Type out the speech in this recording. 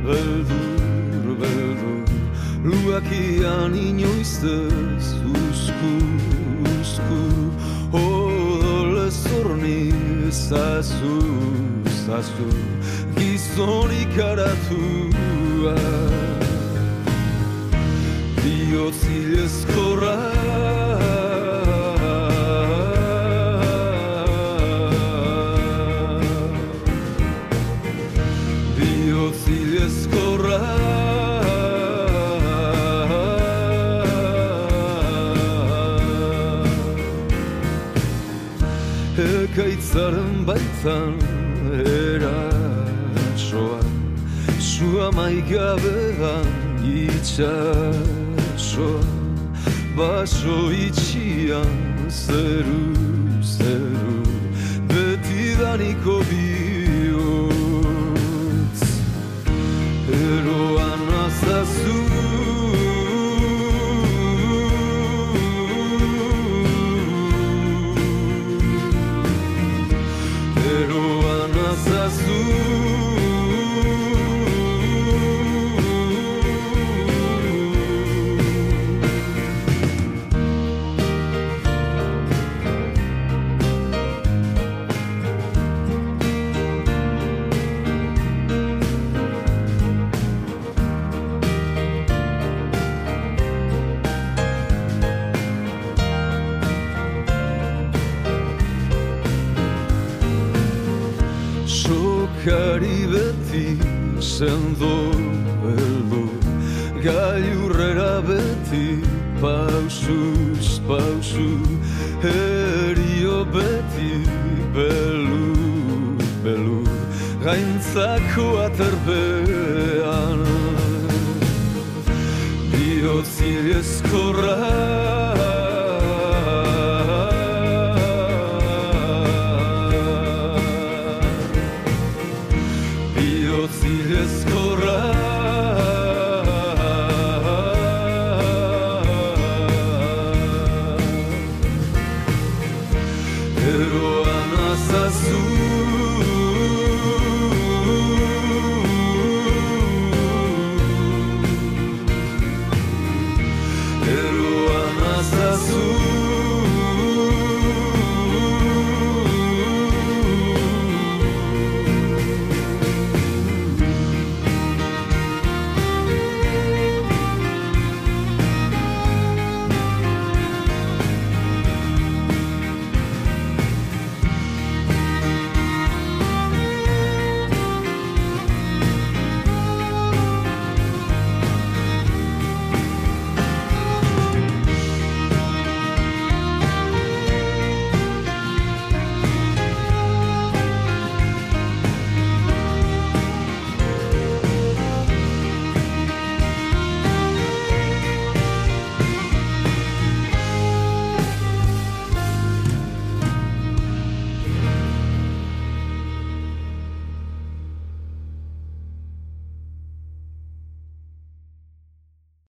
beldur, beldur luakian inoiz ez uzku odole zorni zazu gizonik aratua bihotz hilezkorra ekaitzaren baitan eratsoa sua maigabean itxasoa baso itxian zeru betidaniko bihotz eroan azazu sokari beti sendo heldu gailurrera beti pausuz pausu herio beti belu gaintzako aterbean bihotz hilezkorra